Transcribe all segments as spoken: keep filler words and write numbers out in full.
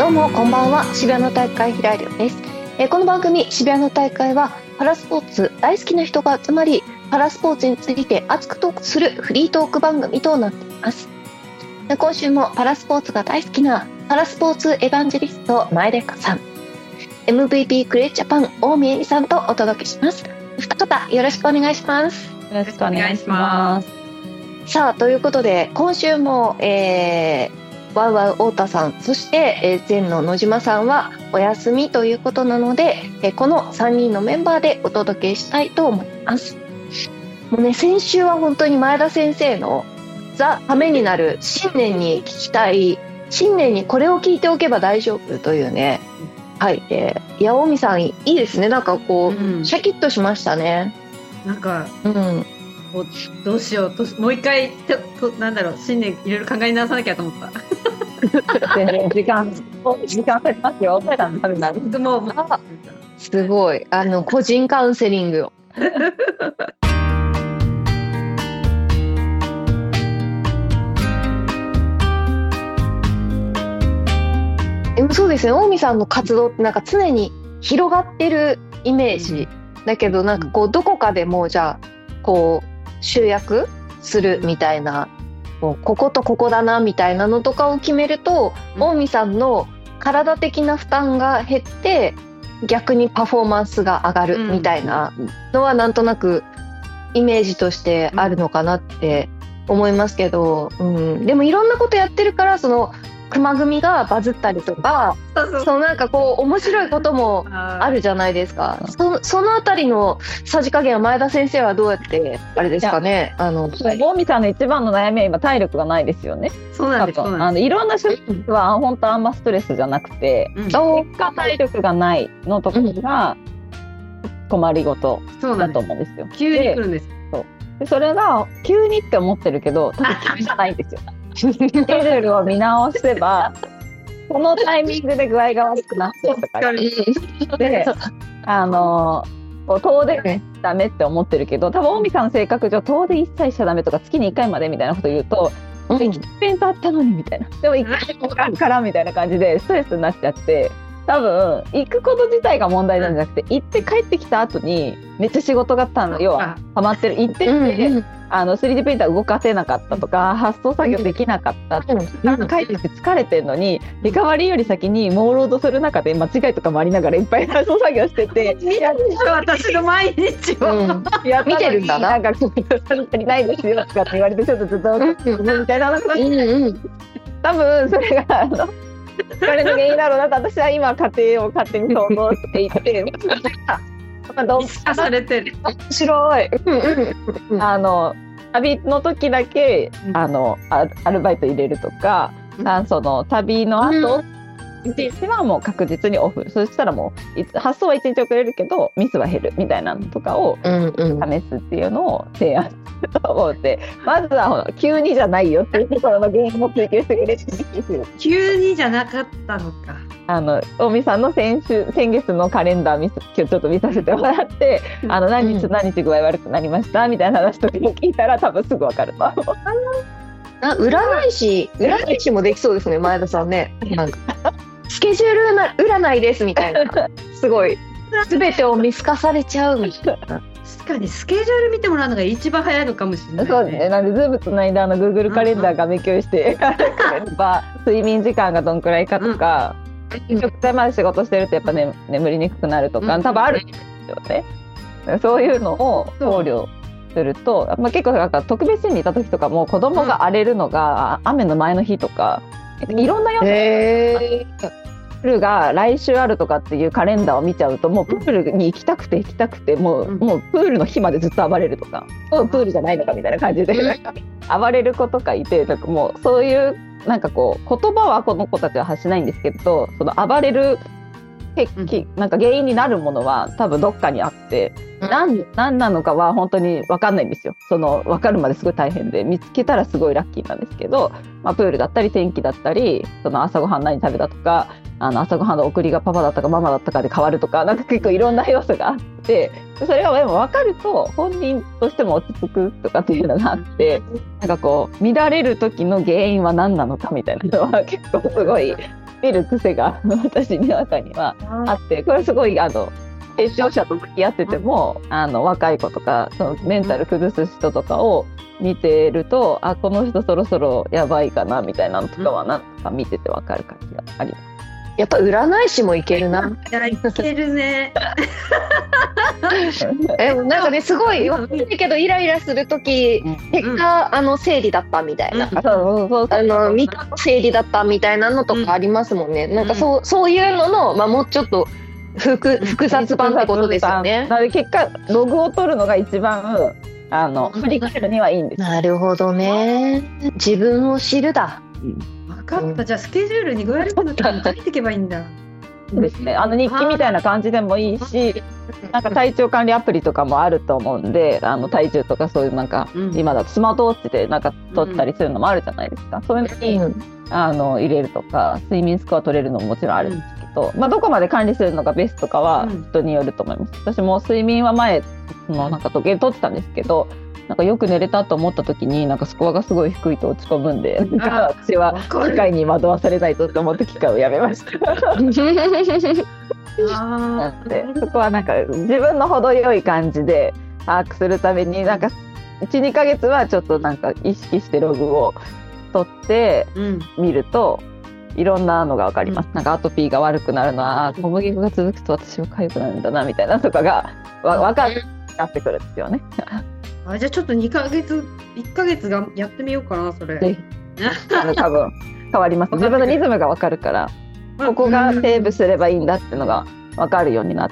どうもこんばんは。渋谷の大会平井亮です。えー、この番組渋谷の大会はパラスポーツ大好きな人が集まり、パラスポーツについて熱くトークするフリートーク番組となっています。で今週もパラスポーツが大好きなパラスポーツエヴァンジェリスト前田香さん、 エムブイピー クレイジャパン大見恵美さんとお届けします。二方よろしくお願いします。 よろしくお願いします。 さあということで今週も、えー、ワウワウ太田さん、そして、えー、前の野島さんはお休みということなので、えー、このさんにんのメンバーでお届けしたいと思います。もうね、先週は本当に前田先生のザ・ためになる新年に聞きたい、新年にこれを聞いておけば大丈夫というね、はい、えー、いや大見さんいいですね。なんかこう、うん、シャキッとしましたね。 なんか、うん、どうしようと、もう一回ととなんだろう、新年いろいろ考え直さなきゃと思った。 時間時間ありますよ。 もうすごいあの個人カウンセリングを。でもそうですね、大見さんの活動ってなんか常に広がってるイメージ、うん、だけどなんかこうどこかでもうじゃあこう集約するみたいな、こうこことここだなみたいなのとかを決めると、うん、大見さんの体的な負担が減って逆にパフォーマンスが上がるみたいなのはなんとなくイメージとしてあるのかなって思いますけど、うん、でもいろんなことやってるからその熊組がバズったりとか、そうそう、そのなんかこう面白いこともあるじゃないですか。そ, そのあたりのさじ加減は前田先生はどうやってあれですかね。あの大見さんの一番の悩みは今体力がないですよね。 そうなんです。あのいろんな種類は本当あんまストレスじゃなくて、うん、結果体力がないのところが困りごとだと思うんですよ。 急に来るんです。 そうでそれが急にって思ってるけど多分急じゃないんですよ。スケジュールを見直せばこのタイミングで具合が悪くなってとかで、あの遠出ダメって思ってるけど、多分大見さんの性格上遠出一切しちゃダメとか月にいっかいまでみたいなこと言うと、うん、イベントあったのにみたいな、でもいっかいもあるからみたいな感じでストレスになっちゃって、多分行くこと自体が問題なんじゃなくて、行って帰ってきた後にめっちゃ仕事があったの、要はハマってる、行ってて、うんうん、あの スリーディー プリンター動かせなかったとか発送作業できなかった、うん、なんか帰ってきて疲れてるのにリカバリーより先にモーロードする中で間違いとかもありながらいっぱい発送作業してて見たでしょ私の毎日を、うん、 や見てるんだな。 なんか足りないですよとかって言われてちょっとずっとみたいなのが、うんうん、多分それがあの疲れの原因だろうなと私は今家庭を勝手に想像していて意識されてる。 面白い。 あの旅の時だけ、うん、あのアルバイト入れるとか、うん、その旅の後、うん一日はもう確実にオフ、そしたらもう発送はいちにち遅れるけどミスは減るみたいなのとかを試すっていうのを提案すると思って、うんうん、まずは急にじゃないよっていうところの原因も追求してくれて急にじゃなかったのか。 あの大見さんの先週先月のカレンダー見今日ちょっと見させてもらってあの何日何日具合悪くなりましたみたいな話とか聞いたら多分すぐ分かると思う。 あ占い師占い師もできそうですね前田さんね。なんかスケジュール占いですみたいなすごい全てを見透かされちゃうみたいな。 確かにスケジュール見てもらうのが一番早いのかもしれない、ね、 そうね。なんでズームつないであの Google カレンダー画面共有して睡眠時間がどんくらいかとか、うん、直前まで仕事してるとやっぱ、ね、眠りにくくなるとか、うん、多分あるんですよね、うん、そういうのを考慮すると、まあ、結構なんか特別にいた時とかも子供が荒れるのが、うん、雨の前の日とかいろんな要素がプールが来週あるとかっていうカレンダーを見ちゃうともうプールに行きたくて行きたくてもう、うん、もうプールの日までずっと暴れるとか、うん、プールじゃないのかみたいな感じでなんか暴れる子とかいて、なんかもうそういうなんかこう言葉はこの子たちは発しないんですけど、その暴れるなんか原因になるものは多分どっかにあって、うん、何, 何なのかは本当に分かんないんですよ。その分かるまですごい大変で見つけたらすごいラッキーなんですけど、まあ、プールだったり天気だったりその朝ごはん何食べたとかあの朝ごはんの送りがパパだったかママだったかで変わるとかなんか結構いろんな要素があって、それはでも分かると本人としても落ち着くとかっていうのがあって、なんかこう乱れる時の原因は何なのかみたいなのは結構すごい見る癖が私の中にはあって、これすごいあの健常者と向き合ってても、あの若い子とかそのメンタル崩す人とかを見てると、あこの人そろそろやばいかなみたいなのとかはなんか見ててわかる感じがあります。 やっぱ占い師もいけるな。 いやいけるね。 えなんかねすごい悪いけどイライラするとき、結果あの生理だったみたいな、 そうそうそうあのみっかの生理だったみたいなのとかありますもんね。なんかそうそういうのの、まあ、もうちょっと複複雑版ってことですよね。 なので結果ログを取るのが一番あの振り返るにはいいんです。 なるほどね。自分を知るだ。 分かった。じゃあスケジュールに具合悪くなったら書いていけばいいんだ。 そうですね。あの日記みたいな感じでもいいし、なんか体調管理アプリとかもあると思うんで、あの体重とかそういうなんか、うん、今だとスマートウォッチでなんか取ったりするのもあるじゃないですか。うん、そういうのに、うん、あの入れるとか、睡眠スコア取れるのももちろんあるんですけど、うん、まあどこまで管理するのがベストかは人によると思います。私も睡眠は前のなんか時計取ってたんですけど。なんかよく寝れたと思った時になんかスコアがすごい低いと落ち込むんで、なんか私は機械に惑わされないとって思って機械をやめました。なんでそこはなんか自分の程よい感じで把握するためになんか いちにかげつはちょっとなんか意識してログを取って見るといろんなのが分かります。なんかアトピーが悪くなるのは小麦粉が続くと私は痒くなるんだなみたいなとかが分かってくるんですよね。 あじゃあちょっとにかげついっかげつがやってみようかなそれ。ぜひ多分変わります。自分のリズムが分かるからここがセーブすればいいんだっていうのが分かるようになって、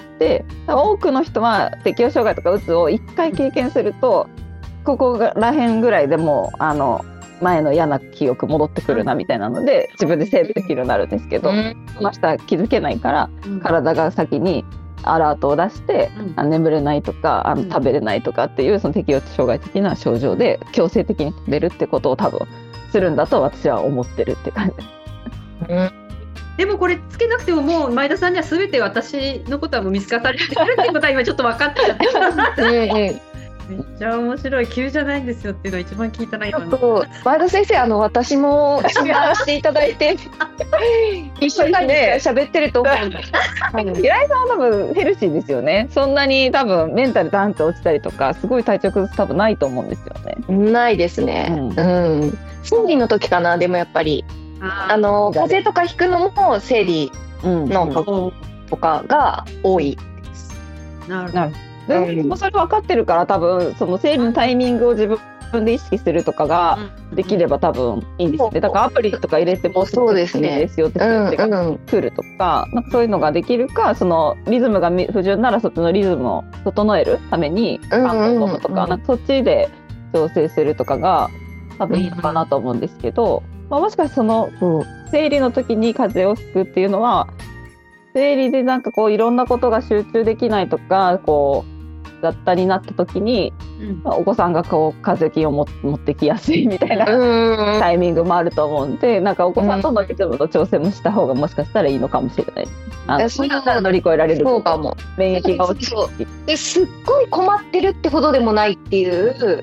多くの人は適応障害とかうつをいっかい経験するとここら辺ぐらいでもうあの前の嫌な記憶戻ってくるなみたいなので自分でセーブできるようになるんですけど、その人は気づけないから体が先にアラートを出して、うん、あ眠れないとかあの食べれないとかっていうその適応障害的な症状で強制的に食べるってことを多分するんだと私は思ってるって感じです、 うん、でもこれつけなくてももう前田さんには全て私のことはもう見透かされてるってことは今ちょっと分かってためっちゃ面白い。急じゃないんですよっていうのは一番聞いたな今の。 前田先生あの私も診断していただいて一緒にね喋ってると思うんです。 平井さんは多分ヘルシーですよね。そんなに多分メンタルダンって落ちたりとかすごい体調崩す多分ないと思うんですよね。 ないですね。うん。うん、生理の時かな。でもやっぱりああの風邪とかひくのも生理のとかが多いです。 なるほど。 でもそれ分かってるから多分その生理のタイミングを自分で意識するとかができれば多分いいんですよね。だからアプリとか入れてもそうですねですよって数値が来るとか、なんかそういうのができるか、そのリズムが不純ならそっちのリズムを整えるためにパンを飲むとか、なんかそっちで調整するとかが多分いいのかなと思うんですけど、まあ、もしかしてその生理の時に風邪をひくっていうのは生理でなんかこういろんなことが集中できないとかこう雑多になった時に、うんまあ、お子さんがこう風邪気をも持ってきやすいみたいなタイミングもあると思うんで、なんかお子さんとのリズムの調整もした方がもしかしたらいいのかもしれない。あのそれだったら乗り越えられる。 そうかも。 免疫が落ちる。 ですっごい困ってるってほどでもないっていう、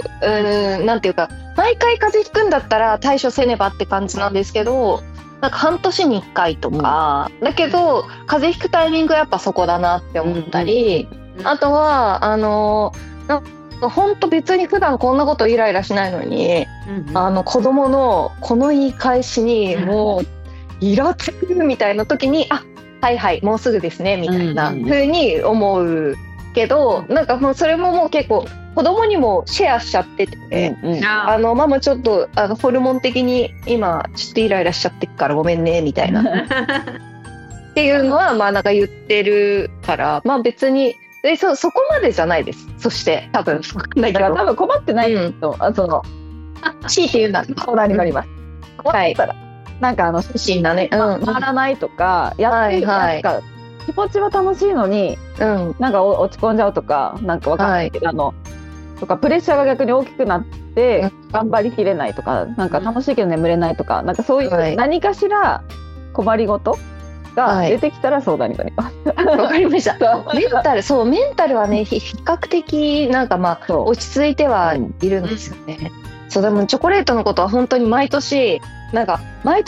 うんなんていうか毎回風邪ひくんだったら対処せねばって感じなんですけど、なんか半年にいっかいとか、うん、だけど風邪ひくタイミングはやっぱそこだなって思ったり、うん、あとはあのなんか本当別に普段こんなことイライラしないのに、うん、あの子供のこの言い返しにもうイラつくみたいな時にあはいはいもうすぐですねみたいな風に思うけど、なんかもうそれももう結構子供にもシェアしちゃってて、うんうん、あのママちょっとあのホルモン的に今ちょっとイライラしちゃってっからごめんねみたいなっていうのはまあなんか言ってるからまあ別にで そ, そこまでじゃないです。そして多分だから多分困ってないと、うん、あその強いて言うんだ相談になります。困ったら、はい、なんかあの不審なね、 うん、回らないとかやってる、はいはい、気持ちは楽しいのに、うん、なんか落ち込んじゃうとかなんかわかんないけど、はい、あのとかプレッシャーが逆に大きくなって頑張りきれないとか、なんか楽しいけど眠れないとか、なんかそういう何かしら困りごとが出てきたら相談になります。 わ、はい、かりました。メンタル、そうメンタルはね比較的なんかまあ落ち着いてはいるんですよね。うん、そうでもチョコレートのことは本当に毎年なんか毎年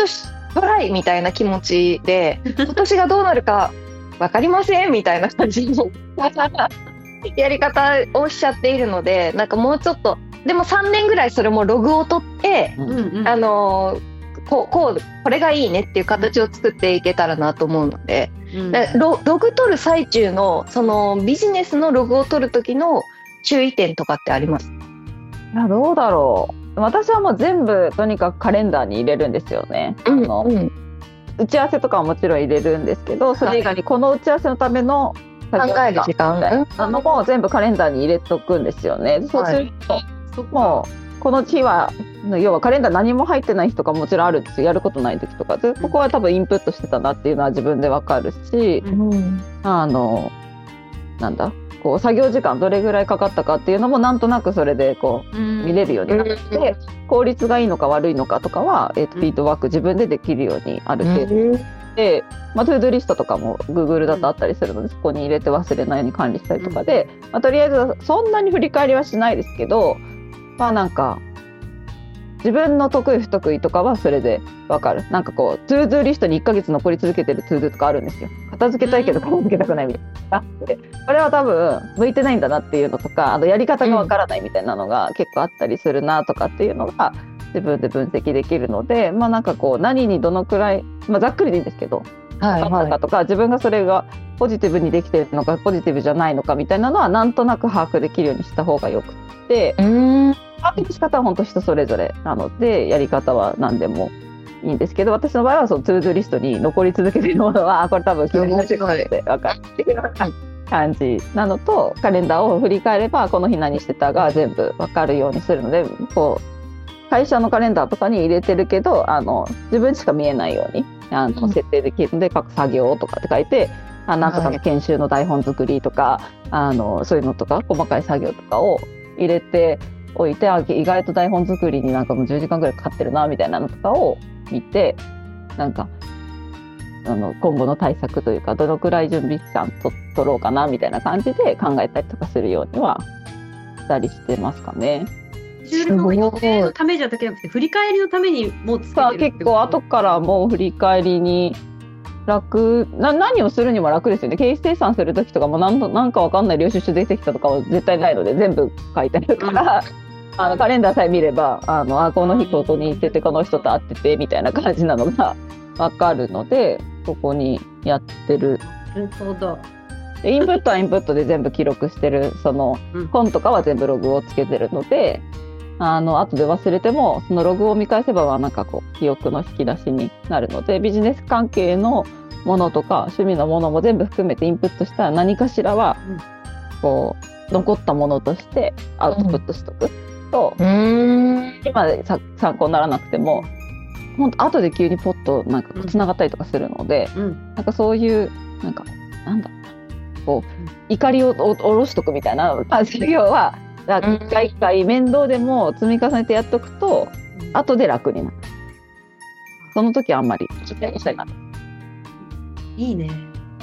トライみたいな気持ちで今年がどうなるか分かりませんみたいな感じのやり方をしちゃっているので、なんかもうちょっとでもさんねんぐらいそれもログを取って、うんうん、あのこうこうこれがいいねっていう形を作っていけたらなと思うので、うん、ロ, ログ取る最中のそのビジネスのログを取る時の注意点とかってあります？ いやどうだろう。私はもう全部とにかくカレンダーに入れるんですよね、うん、あの、うん、打ち合わせとかはもちろん入れるんですけど、それ以外にこの打ち合わせのための考える時間みたいなのも全部カレンダーに入れとくんですよね。そうすると、はい、もうこの日は要はカレンダー何も入ってない日とかもちろんあるんですよ。やることない時とかで、ここは多分インプットしてたなっていうのは自分でわかるし、うん、あのなんだこう作業時間どれぐらいかかったかっていうのもなんとなくそれでこう見れるようになって、うん、効率がいいのか悪いのかとかは、えーと、フィードバック自分でできるようにある程度、うん、で、まあ、トゥードゥリストとかも Google だとあったりするので、そこに入れて忘れないように管理したりとかで、まあ、とりあえずそんなに振り返りはしないですけど、まあなんか自分の得意不得意とかはそれで分かる。なんかこうトゥードゥリストにいっかげつ残り続けてるトゥードゥとかあるんですよ。片付けたいけど片付けたくないみたいなあって、これは多分向いてないんだなっていうのとか、あのやり方が分からないみたいなのが結構あったりするなとかっていうのが自分で分析できるので、まあなんかこう何にどのくらい、まあ、ざっくりでいいんですけど、はいはい、とか自分がそれがポジティブにできてるのかポジティブじゃないのかみたいなのはなんとなく把握できるようにした方がよくて、うーん把握の仕方は本当人それぞれなのでやり方は何でもいいんですけど、私の場合はそのトゥードゥリストに残り続けているものはこれ多分気になって分かってくる感じなのと、カレンダーを振り返ればこの日何してたが全部分かるようにするので、こう会社のカレンダーとかに入れてるけどあの自分しか見えないようにあの設定できるので、各作業とかって書いて、あなんとかの研修の台本作りとか、はい、あのそういうのとか細かい作業とかを入れておいて、あ意外と台本作りになんかもうじゅうじかんぐらいかかってるなみたいなのとかを見て、なんかあの今後の対策というかどのくらい準備期間と取ろうかなみたいな感じで考えたりとかするようにはしたりしてますかね。 収録のためじゃだけじゃなくて振り返りのためにもうつけてるってこと？ 結構後からもう振り返りに楽な、何をするにも楽ですよね。経費精算するときとかも何なんか分かんない領収書出てきたとかは絶対ないので全部書いてあるから、うん、あのカレンダーさえ見ればあのあこの日ここに行っててこの人と会っててみたいな感じなのが分かるので、ここにやってる。 なるほど。 でインプットはインプットで全部記録してる、その本とかは全部ログをつけてるので、あの後で忘れてもそのログを見返せばなんかこう記憶の引き出しになるので、ビジネス関係のものとか趣味のものも全部含めてインプットしたら何かしらはこう残ったものとしてアウトプットしとくと、うん、今でさ参考にならなくても本当後で急にポッとなんかこうつながったりとかするので、うん、なんかそういうなんかなんだろうなこう怒りを下ろしとくみたいな作業は一回一回面倒でも積み重ねてやっとくと、うん、後で楽になる。その時はあんまりしたいなと。 いいね。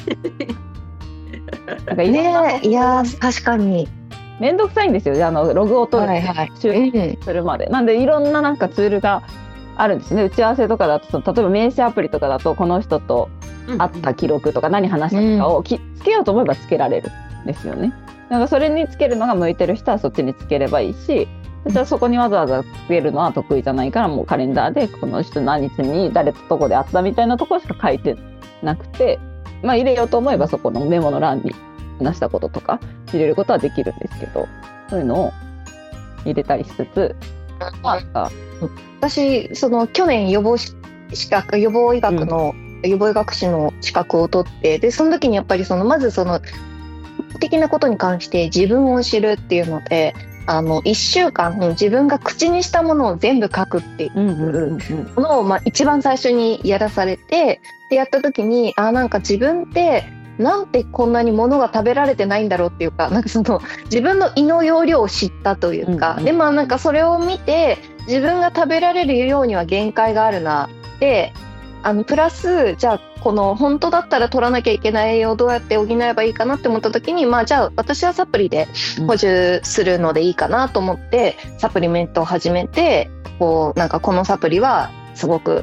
なんかね、いや確かに面倒くさいんですよ。あのログを取る、はいはい、収録するまで。なんでいろんななんかツールがあるんですね。打ち合わせとかだとその例えば名刺アプリとかだとこの人と会った記録とか何話したかをき、うん、つけようと思えばつけられるんですよね。なんかそれにつけるのが向いてる人はそっちにつければいいし、私はそこにわざわざつけるのは得意じゃないから、もうカレンダーでこの人何日に誰とどこで会ったみたいなところしか書いてなくて、まあ入れようと思えばそこのメモの欄に話したこととか入れることはできるんですけど、そういうのを入れたりしつつ、まあ、 私その去年予防資格予防医学の、うん、予防医学士の資格を取って、でその時にやっぱりそのまずその的なことに関して自分を知るっていうので、あのいっしゅうかん自分が口にしたものを全部書くっていうものを、まあ、一番最初にやらされて、でやった時にあなんか自分ってなんてこんなに物が食べられてないんだろうっていうか、なんかその自分の胃の容量を知ったというか、うんうん、でまあなんかそれを見て自分が食べられるようには限界があるなで、あのプラスじゃあこの本当だったら取らなきゃいけない栄養をどうやって補えばいいかなって思った時に、まあじゃあ私はサプリで補充するのでいいかなと思って、うん、サプリメントを始めて、こうなんかこのサプリはすごく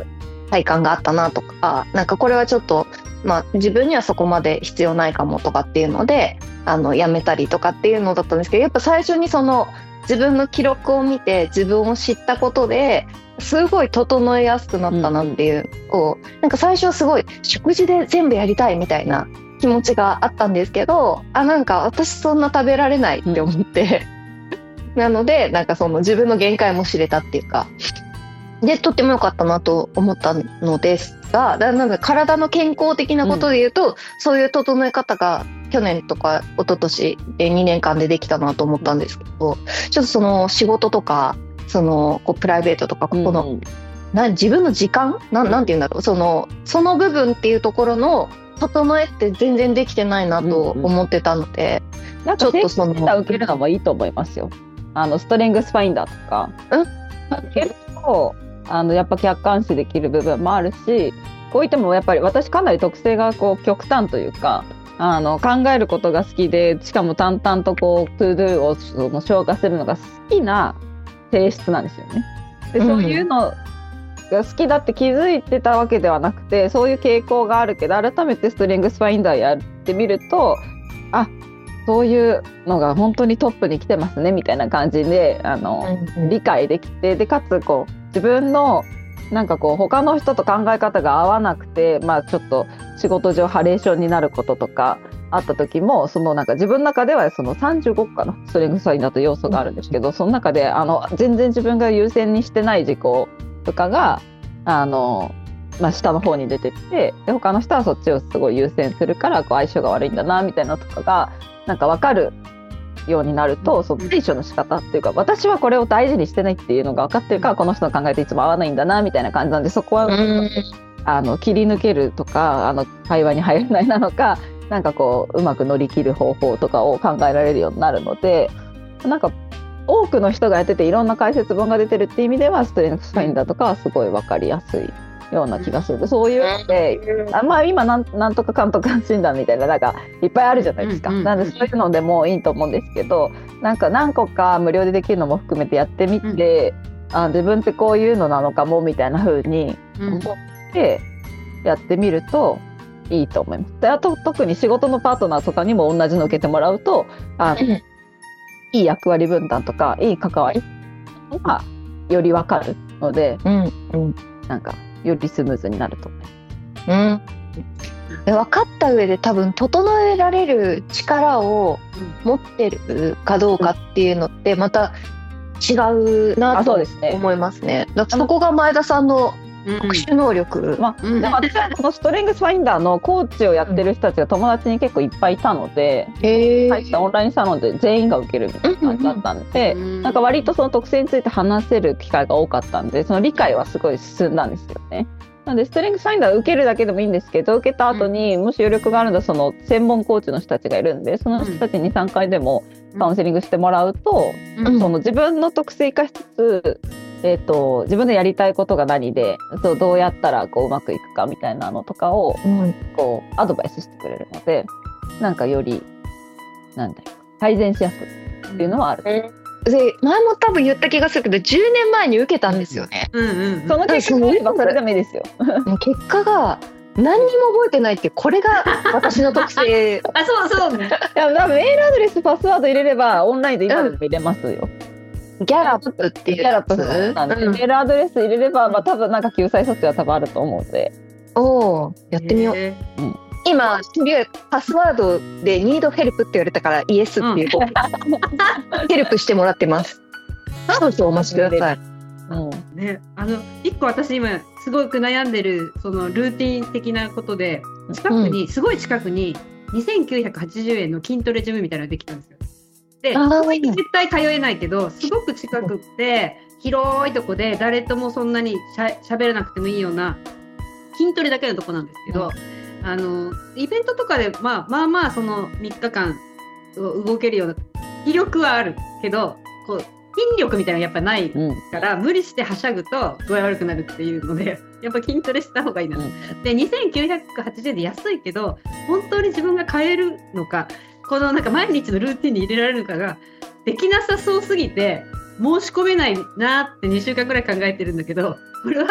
体感があったなとか、なんかこれはちょっと、まあ、自分にはそこまで必要ないかもとかっていうのであのやめたりとかっていうのだったんですけど、やっぱ最初にその自分の記録を見て自分を知ったことですごい整えやすくなったなっていう、こうなんか最初はすごい食事で全部やりたいみたいな気持ちがあったんですけど、あなんか私そんな食べられないって思って、うん、なのでなんかその自分の限界も知れたっていうかで、とっても良かったなと思ったのですが、だなんか体の健康的なことで言うと、うん、そういう整え方が去年とか一昨年でにねんかんでできたなと思ったんですけど、ちょっとその仕事とかそのこうプライベートとかここの、うん、な自分の時間な ん, なんて言うんだろう、そのその部分っていうところの整えって全然できてないなと思ってたので、 うんうん、なんかちょっとその受けるのもいいと思いますよ。あのストレングスファインダーとか、うん、受けるとあのやっぱ客観視できる部分もあるし、こう言ってもやっぱり私かなり特性がこう極端というか、あの考えることが好きで、しかも淡々とこうトゥードゥをその消化するのが好きな性質なんですよね。でそういうのが好きだって気づいてたわけではなくて、そういう傾向があるけど改めてストレングスファインダーやってみると、あそういうのが本当にトップに来てますねみたいな感じであの、うんうん、理解できて、でかつこう自分のなんかこう他の人と考え方が合わなくて、まあ、ちょっと仕事上ハレーションになることとかあった時も、そのなんか自分の中ではそのさんじゅうごかなストレングスファインダーと要素があるんですけど、その中であの全然自分が優先にしてない事項とかがあの、まあ、下の方に出てきて、で他の人はそっちをすごい優先するからこう相性が悪いんだなみたいなとかがなんか分かるようになると、その対処の仕方っていうか、私はこれを大事にしてないっていうのが分かってるから、この人の考えていつも合わないんだなみたいな感じなんで、そこはあの切り抜けるとか、あの会話に入らないなのか、なんかこううまく乗り切る方法とかを考えられるようになるので、なんか多くの人がやってていろんな解説本が出てるっていう意味ではストレングスファインダーとかはすごい分かりやすいような気がする。そういうので、あまあ今なんなんとかかんとか診断みたいななんかいっぱいあるじゃないですか。なんでそういうのでもいいと思うんですけど、なんか何個か無料でできるのも含めてやってみて、うん、あ自分ってこういうのなのかもみたいな風に思ってやってみるといいと思います。であと特に仕事のパートナーとかにも同じの受けてもらうと、あの、うん、いい役割分担とかいい関わりがより分かるので、うんうん、なんかよりスムーズになると思います。うん、 分かった上で多分整えられる力を持ってるかどうかっていうのってまた違うなと思いますね。だからそこが前田さんの特殊能力、うんまあうん、でも私はこのストレングスファインダーのコーチをやってる人たちが友達に結構いっぱいいたので、うん、入ったオンラインサロンで全員が受けるみたいな感じだったんで、うん、なんか割とその特性について話せる機会が多かったんで、その理解はすごい進んだんですよね。なのでストレングスファインダー受けるだけでもいいんですけど、受けた後にもし余力があるんだその専門コーチの人たちがいるんで、その人たちにさんかいでもカウンセリングしてもらうと、うん、その自分の特性生かしつつえー、と自分でやりたいことが何で、そうどうやったらこううまくいくかみたいなのとかを、うん、こうアドバイスしてくれるので、なんかよりなんだろう改善しやすくっていうのはある。で前も多分言った気がするけどじゅうねんまえに受けたんですよね。 うんうんうん、その結果があればそれでもいいですよ。 結果が何にも覚えてないって、これが私の特性。 あそうそうね。 いや多分メールアドレスパスワード入れればオンラインで今でも入れますよ。 うんギャラップっていうやつなんで、うん、メールアドレス入れれば、まあ、多分なんか救済措置は多分あると思うので、 おーやってみよう、えーうん、今パスワードで Need help って言われたからイエスっていう、うん、ヘルプしてもらってます。そうそうお待ちください、 うんね、あのいっこ私今すごく悩んでるそのルーティン的なことで、近くに、うん、すごい近くににせんきゅうひゃくはちじゅうえんの筋トレジムみたいなのができたんですよ。で絶対通えないけどすごく近くって広いとこで誰ともそんなにしゃ喋らなくてもいいような筋トレだけのとこなんですけど、うん、あのイベントとかで、まあ、まあまあそのみっかかん動けるような気力はあるけどこう筋力みたいなのやっぱないから、うん、無理してはしゃぐと具合悪くなるっていうのでやっぱ筋トレした方がいいな、うん、でにせんきゅうひゃくはちじゅうえんで安いけど本当に自分が買えるのかこのなんか毎日のルーティンに入れられるのかができなさそうすぎて申し込めないなってにしゅうかんくらい考えてるんだけど、これは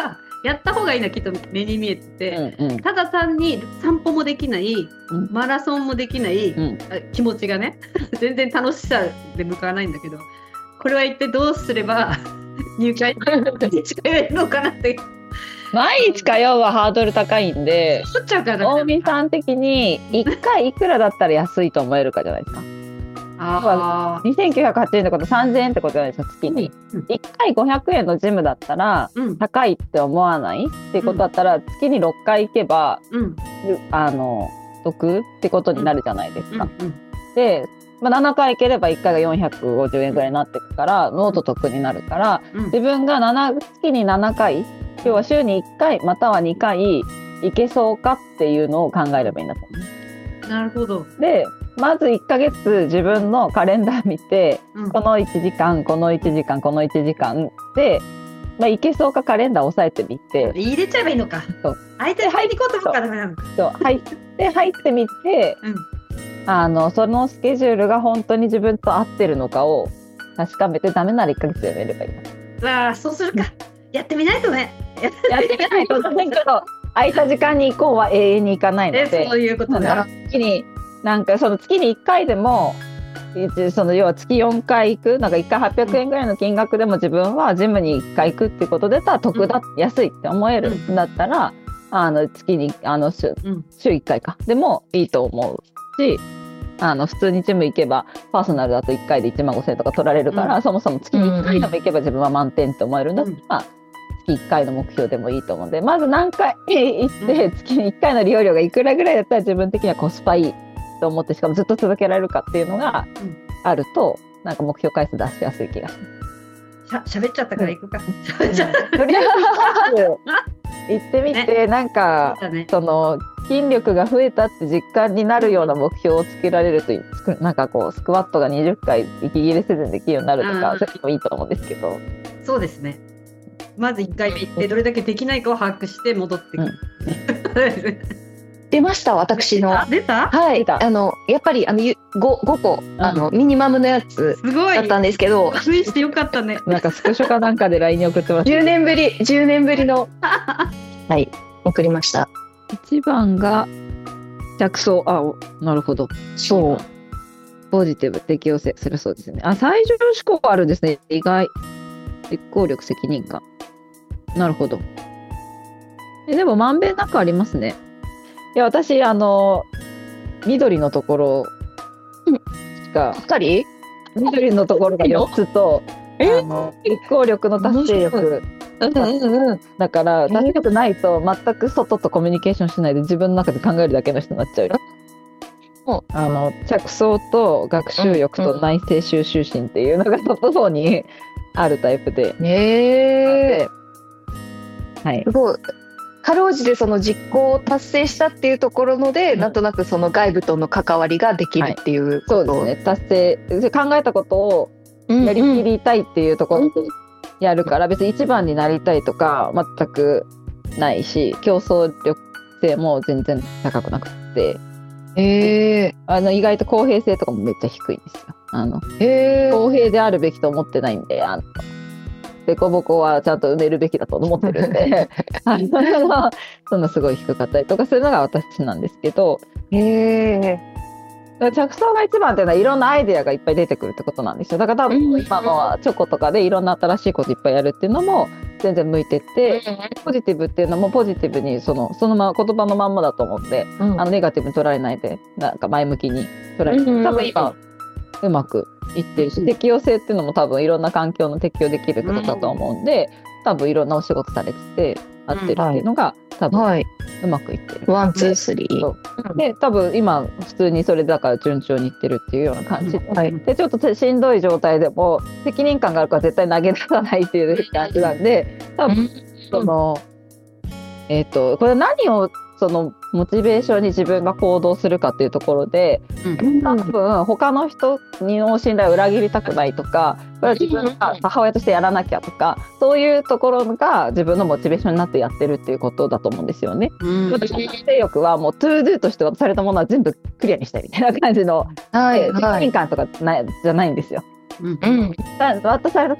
やった方がいいのはきっと目に見えてて、 うんうん、 ただ単に散歩もできない、うん、マラソンもできない、うん、気持ちがね全然楽しさで向かわないんだけど、これは一体どうすれば入会に近寄れるのかなって毎日通うはハードル高いんで、大見さん的にいっかいいくらだったら安いと思えるかじゃないですか。あにせんきゅうひゃくはちじゅうえんってことさんぜんえんってことじゃないですか、月に、うん、いっかいごひゃくえんのジムだったら、うん、高いって思わないっていうことだったら、うん、月にろっかい行けば、うん、あの得ってことになるじゃないですか、うんうん、で、まあ、ななかい行ければいっかいがよんひゃくごじゅうえんぐらいになってくからノート得になるから、うん、自分がなな月にななかい、要は週にいっかいまたはにかい行けそうかっていうのを考えればいいんだと思う。なるほど。 でまずいっかげつ自分のカレンダー見て、うん、このいちじかんこのいちじかんこのいちじかんで、まあ、いけそうかカレンダー押さえてみて入れちゃえばいいのか。そう相手入り込んでもからダメなのか。 そう入って入ってみて、うん、あのそのスケジュールが本当に自分と合ってるのかを確かめて、ダメならいっかげつでやめればいい。 わあ、そうするか。やってみないとね。 やってみないとだけど空いた時間に行こうは永遠に行かないので、 そういうことだ。 月になんかその月にいっかいでも、その要は月よんかい行く、なんかいっかいはっぴゃくえんぐらいの金額でも自分はジムにいっかい行くっていうことでたら得だ、うん、安いって思えるんだったら、うん、あの月にあの 週,、うん、週いっかいかでもいいと思うし、あの普通にジム行けばパーソナルだといっかいでいちまんごせんえんとか取られるから、うん、そもそも月にいっかいでも行けば自分は満点って思えるんだったら、うん月いっかいの目標でもいいと思うので、まず何回行って月にいっかいの利用料がいくらぐらいだったら自分的にはコスパいいと思って、しかもずっと続けられるかっていうのがあると、なんか目標回数出しやすい気がします。しゃべっちゃったから行くか、 うん、とりあえず行ってみて、ね、なんか、ね、その筋力が増えたって実感になるような目標をつけられると、なんかこうスクワットがにじゅっかい息切れせずにできるようになるとか、それもいいと思うんですけど。 そうですね。まずいっかい目行ってどれだけできないかを把握して戻ってくる、 うん、出ました私の。 出た？ はい、あのやっぱりあの 5, 5個、うん、あのミニマムのやつだったんですけど、 すごいしてよかったね。 なんかスクショかなんかで ライン に送ってました。 じゅうねんぶりじゅうねんぶりのはい送りました。 いちばんが着想。あ、なるほど。 そうポジティブ適応性するそうですね。あ、最上思考あるんですね。意外。実行力責任感。なるほど。えでもまんべんなくありますね。いや私あの緑のところしか、 ふたり緑のところがよっつと、あの実行力の達成力だから達成力ないと全く外とコミュニケーションしないで自分の中で考えるだけの人になっちゃうよ。あの着想と学習欲と内省収集心っていうのがトップよんにあるタイプで。 へー、 はい、 すごい。かろうじてその実行を達成したっていうところので、うん、なんとなくその外部との関わりができるっていうこと、 はい、そうですね。達成考えたことをやりきりたいっていうところでやるから、うんうん、別に一番になりたいとか全くないし、競争力性も全然高くなくて、 へー、 あの意外と公平性とかもめっちゃ低いんですよ。あのへー、 公平であるべきと思ってないんで、あのデコボコはちゃんと埋めるべきだと思ってるんでそんなすごい低かったりとかするのが私なんですけど、 へー、着想が一番っていうのはいろんなアイデアがいっぱい出てくるってことなんですよ。だから多分今のはチョコとかでいろんな新しいこといっぱいやるっていうのも全然向いてて、ポジティブっていうのもポジティブにそのそのまま言葉のまんまだと思って、うん、あのネガティブに捉えないでなんか前向きに捉えて、多分今うまくいってるし、適応性っていうのも多分いろんな環境の適応できるってことだと思うんで、多分いろんなお仕事されてて合ってるっていうのが多分うまくいってる。 ワンツースリーで多分今普通にそれだから順調にいってるっていうような感じで、はい、でちょっとしんどい状態でも責任感があるから絶対投げ出さないっていう感じなんで、多分そのえっとこれ何をそのモチベーションに自分が行動するかっていうところで、うん、多分他の人の信頼を裏切りたくないとか、これは自分が母親としてやらなきゃとか、そういうところが自分のモチベーションになってやってるっていうことだと思うんですよね。達成欲はもうトゥードゥとして渡されたものは全部クリアにしたいみたいな感じの、はい、責任感とかないじゃないんですよ。うん、渡された達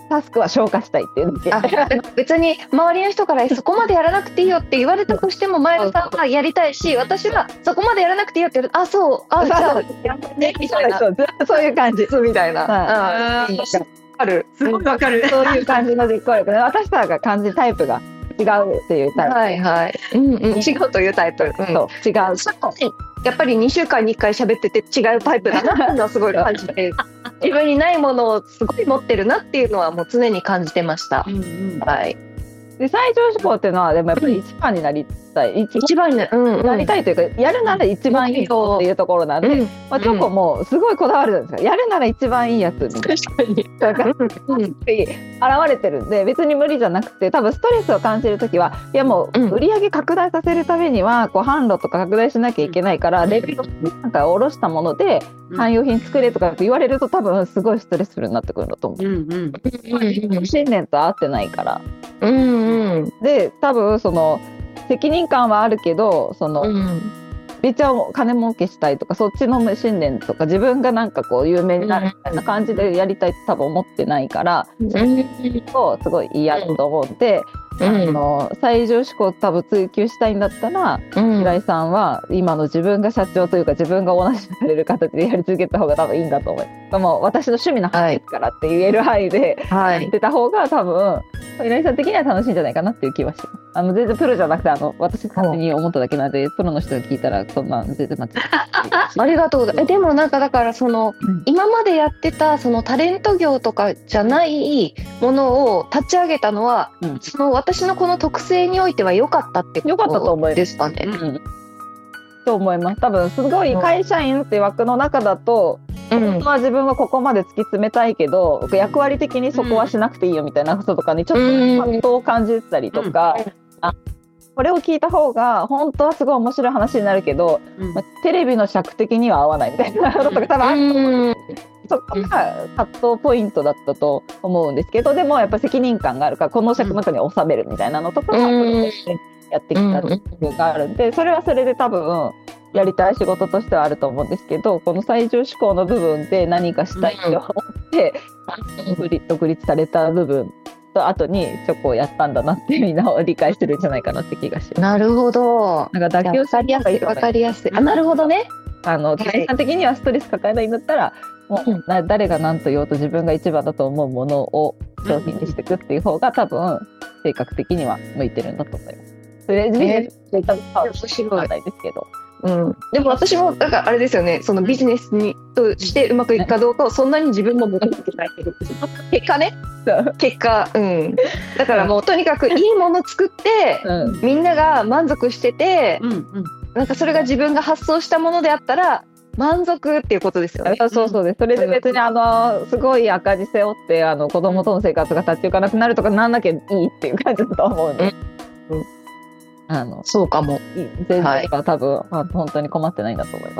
タスクは消化したいっていうだけ。 あ別に周りの人からそこまでやらなくていいよって言われたとしても前田さんはやりたいし、私はそこまでやらなくていいよって言われたら、あそうあじゃあやってねみたいな、 そうそうそういう感じみたいな、 あーあるすごいわかる。 そういう感じの実行力ね。私とはが感じタイプが違うっていうタイプ。 はいはい、うんうん、違うというタイプ、うん、 そう違う。 やっぱりにしゅうかんにいっかい喋ってて違うタイプだなっていうのはすごい感じて自分にないものをすごい持ってるなっていうのはもう常に感じてました、 うんうん、 はい。 で最上志向っていうのはでもやっぱり一番になりたい、 一番にな、うんうん、 なりたいというかやるなら一番いいよっていうところなんで、うんまあ、チョコもすごいこだわるんですよ。やるなら一番いいやつみたいな確かに現れてるんで、別に無理じゃなくて、多分ストレスを感じるときはいやもう売り上げ拡大させるためにはこう販路とか拡大しなきゃいけないからレベルをなんか下ろしたもので汎用品作れとかって言われると多分すごいストレスフルになってくるんだと思う、うんうん、信念と合ってないから、 うんうん、 で多分その責任感はあるけどその、うんめっちゃ金儲けしたいとかそっちの信念とか自分がなんかこう有名になるみたいな感じでやりたいって多分思ってないから、うん、それをすごい嫌だと思って、うん、あの最上志向を多分追求したいんだったら、うん、平井さんは今の自分が社長というか自分がオーナーシップされる形でやり続けた方が多分いいんだと思う。もう私の趣味の範囲ですからって言える範囲でやってた方が多分平井さん的には楽しいんじゃないかなっていう気はします。あの全然プロじゃなくてあの私勝手に思っただけなのでプロの人が聞いたらそんな全然間違ってありがとうございます。えでもなんかだからその、うん、今までやってたそのタレント業とかじゃないものを立ち上げたのは、うん、その私のこの特性においては良かったってことですかね。 うん、と思います。多分すごい会社員って枠の中だと、うん、本当は自分はここまで突き詰めたいけど役割的にそこはしなくていいよみたいなこととかにちょっと葛藤を感じてたりとか、うん、あこれを聞いた方が本当はすごい面白い話になるけど、うんまあ、テレビの尺的には合わないみたいなことが多分あると思うんです、うん、そこが葛藤ポイントだったと思うんですけど、でもやっぱ責任感があるからこの尺の中に収めるみたいなのとかが、うんやってきた部分があるんで、それはそれで多分やりたい仕事としてはあると思うんですけど、この最上志向の部分で何かしたいと思って独立された部分と後にチョコをやったんだなってみんなを理解してるんじゃないかなって気がします。 なるほど。 なんか妥協されやすい、わかりやすい。あ、なるほどね。 あの平井さん的にはストレス抱えないんだったらもうな誰が何と言おうと自分が一番だと思うものを商品にしていくっていう方が多分性格的には向いてるんだと思います。それビジネスで多分面白いないですけど、 うん、でも私もだからあれですよね、そのビジネスにとしてうまくいくかどうかをそんなに自分も求めてないけど結果ね結果、うん、だからもうとにかくいいもの作って、うん、みんなが満足してて、うんうん、なんかそれが自分が発想したものであったら満足っていうことですよね。 そうそうです。それで別にあのすごい赤字背負ってあの子供との生活が立ち行かなくなるとかなんなきゃいいっていう感じだと思うんで、うんうんあのそうかも全然は多分、はい、本当に困ってないんだと思います。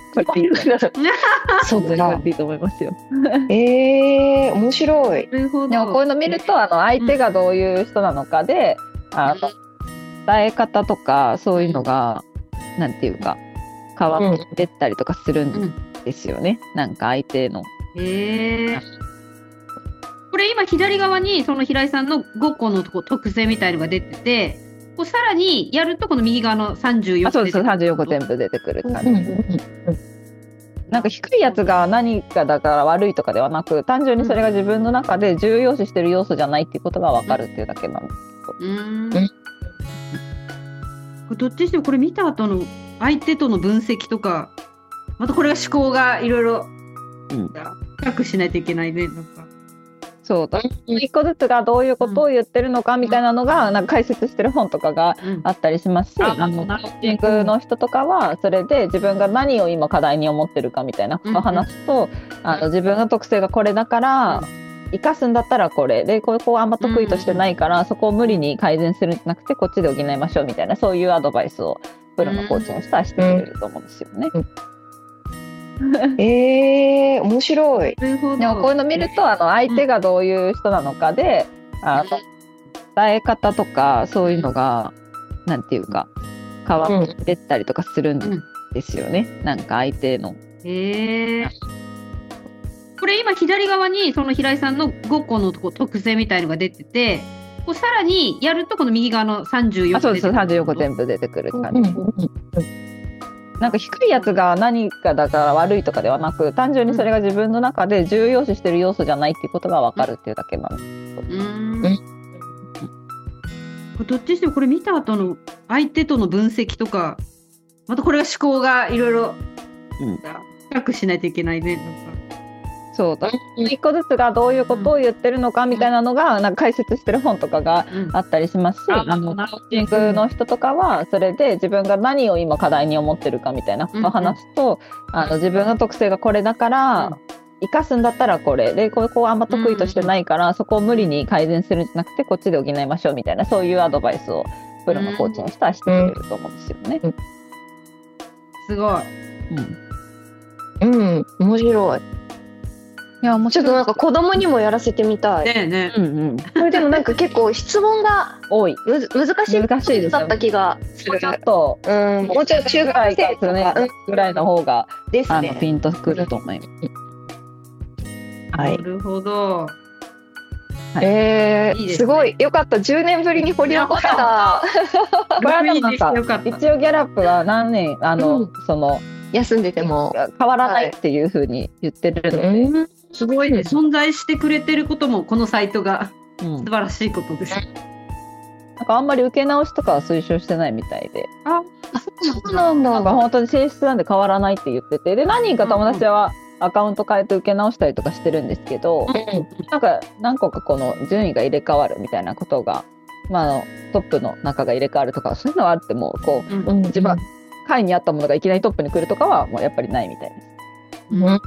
そうかいいと思いますよ。 えー、面白い。 でもこういうの見るとあの相手がどういう人なのかで、うん、あの伝え方とかそういうのが、うん、なんていうか変わってったりとかするんですよね、うん、なんか相手の。 へーこれ今左側にその平井さんのごこの特性みたいのが出てて、こうさらにやるとこの右側のさんじゅうよんこ出てくる。そうです、さんじゅうよんこ全部出てくる感じ、うんうんうん、なんか低いやつが何かだから悪いとかではなく単純にそれが自分の中で重要視してる要素じゃないっていうことが分かるっていうだけなんですけど、うんうんうん、どっちにしてもこれ見た後の相手との分析とかまたこれが思考がいろいろ深くしないといけないね。なんかそうだ一個ずつがどういうことを言ってるのかみたいなのがなんか解説してる本とかがあったりしますし、うん、あのコーチングの人とかはそれで自分が何を今課題に思ってるかみたいなことを話すと、うん、あの自分の特性がこれだから生かすんだったらこれでここあんま得意としてないからそこを無理に改善するんじゃなくてこっちで補いましょうみたいなそういうアドバイスをプロのコーチの人はしてくれると思うんですよね。うんえー、面白い。 でもこういうの見るとあの相手がどういう人なのかで、うん、あの伝え方とかそういうのがなんていうか変わってったりとかするんですよね、うん、なんか相手の。 へーこれ今左側にその平井さんのごこのこう特性みたいのが出てて、こうさらにやるとこの右側のさんじゅうよんこあ、そうです、さんじゅうよんこ全部出てくる感じ。なんか低いやつが何かだから悪いとかではなく、単純にそれが自分の中で重要視してる要素じゃないっていうことが分かるっていうだけなんです。 うんうん、どっちにしてもこれ見た後の相手との分析とか、またこれが思考がいろいろ深くしないといけないね。なんかそうだ、一個ずつがどういうことを言ってるのかみたいなのがなんか解説してる本とかがあったりしますし、うん、あのコーチングの人とかはそれで自分が何を今課題に思ってるかみたいなことを話すと、うん、あの自分の特性がこれだから、うん、生かすんだったらこれで、ここあんま得意としてないから、うん、そこを無理に改善するんじゃなくてこっちで補いましょうみたいな、そういうアドバイスをプロのコーチの人はしてくれると思うんですよね。うん、 すごい。 うん、うん、面白い。 いや、 ちょっとなんか子供にもやらせてみたい。 ねえねえ。 うんうん。 これでもなんか結構質問が多い。 むず難しい難しいですだった気がする。 ちょっと、 うん、もうちょっと中学生とかぐらいの方が、 ですね、 あのピンとくると思います。 はい。なるほど。 えー、 いいですね、 すごいよかった。じゅうねんぶりに掘り起こした。 これはでもなんか一応ギャラップは何年あの、うん、その休んでても変わらないっていう風に言ってるので、はい、 うんすごいね、存在してくれてることもこのサイトが素晴らしいことです、うん、 なんかあんまり受け直しとかは推奨してないみたいで、 あ、そうなんだ。 なんか本当に性質なんで変わらないって言ってて、で何人か友達はアカウント変えて受け直したりとかしてるんですけど、うん、なんか何個かこの順位が入れ替わるみたいなことが、まあ、あのトップの中が入れ替わるとかそういうのはあってもこう、うん、自分下位にあったものがいきなりトップに来るとかはもうやっぱりないみたいです、 うん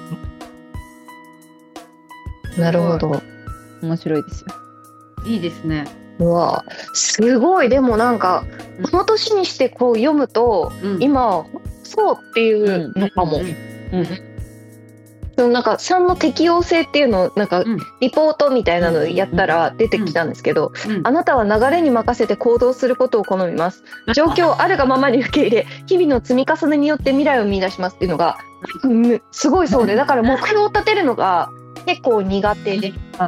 なるほど。 面白いですよ。 いいですね。 うわ、すごい。でもなんか、うん、この年にしてこう読むと、うん、今そうっていうのかも。うんうんうん、そのなんかさんの適応性っていうのをなんかリポートみたいなのをやったら出てきたんですけど、うんうん、あなたは流れに任せて行動することを好みます。状況をあるがままに受け入れ、日々の積み重ねによって未来を見出しますっていうのが、うん、すごいそうで、だから目標を立てるのが結構苦手であって、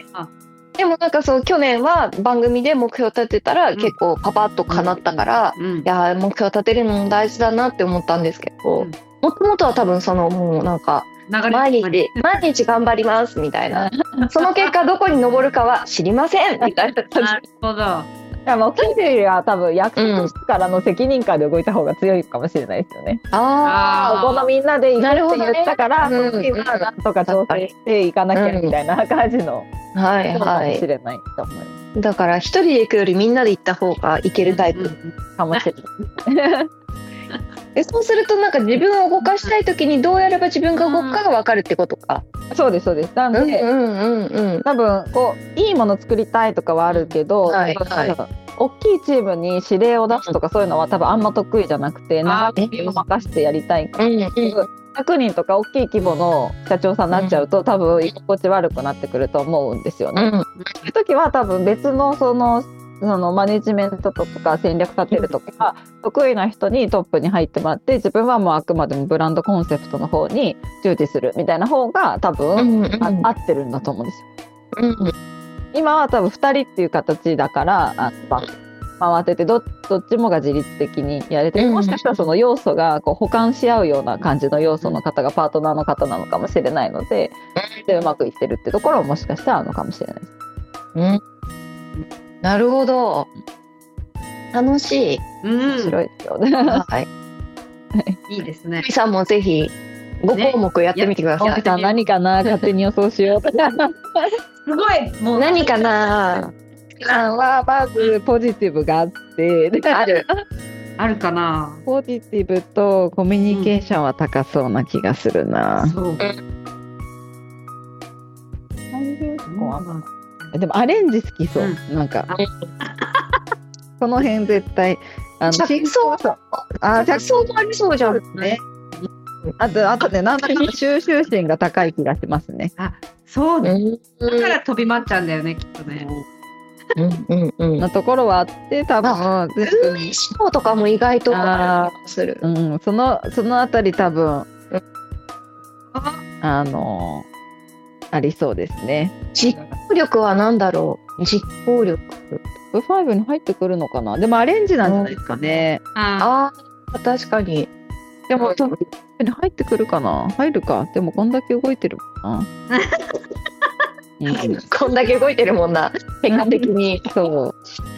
でもなんかそう去年は番組で目標立てたら結構パパッと叶ったから、うんうん、いや目標立てるのも大事だなって思ったんですけど、もともとは多分そのもうなんか毎日毎日頑張りますみたいなその結果どこに登るかは知りませんみたいな感じ。 なるほど。 いや目標というよりは多分約束してからの責任感で動いた方が強いかもしれないですよね。 うん、ああこのみんなで行くって言ったから、ね、その時はなんとか調整していかなきゃみたいな感じの、 うん、はいはい、 かもしれないと思います。 だから一人で行くよりみんなで行った方が行けるタイプかもしれない。 えそうするとなんか自分を動かしたい時にどうやれば自分が動くかが分かるってことか。 うん、そうですそうです。なので、 うんうんうんうん、 多分こういいもの作りたいとかはあるけど、 はいはい、 大きいチームに指令を出すとかそういうのは多分あんま得意じゃなくて、長く任せてやりたいから、うんうん、ひゃくにんとか大きい規模の社長さんになっちゃうと、多分居心地悪くなってくると思うんですよね。うん、そういう時は多分別のそのそのマネジメントとか戦略立てるとか、うん、得意な人にトップに入ってもらって自分はもうあくまでもブランドコンセプトの方に従事するみたいな方が多分、うんうん、あ合ってるんだと思うんですよ。うんうん、今は多分ふたりっていう形だからあ回ってて ど, どっちもが自律的にやれて、もしかしたらその要素がこう補完し合うような感じの要素の方がパートナーの方なのかもしれないので、でうまくいってるってところももしかしたらあるのかもしれないです。 うん、なるほど。楽しい。 面白いですよね。 はい。 いいですね。 みさんもぜひご項目やってみてください。 ね、さん何かな勝手に予想しよう。すごい。 もう何かな。 さんはまずポジティブがあってあるあるかな。 ポジティブとコミュニケーションは高そうな気がするな。うん、そう。でもアレンジ好きそう、うん、なんかこの辺絶対あの着想あ着想もありそうじゃんね。 あとあとねなんだかんだ収集心が高い気がしますね。 あそうね、うん、だから飛び回っちゃうんだよねきっとね。 うんうんうん、 のところはあって多分運営指導とかも意外とする、 うん、そのそのあたり多分あのありそうですね。 実行力は何だろう。実行力。 トップファイブに入ってくるのかな。でもアレンジなんじゃないですかね。 あああ、確かに。 でもトップファイブに入ってくるかな。入るか。でもこんだけ動いてるもんな。うん、 こんだけ動いてるもんな。結果的に。 そう。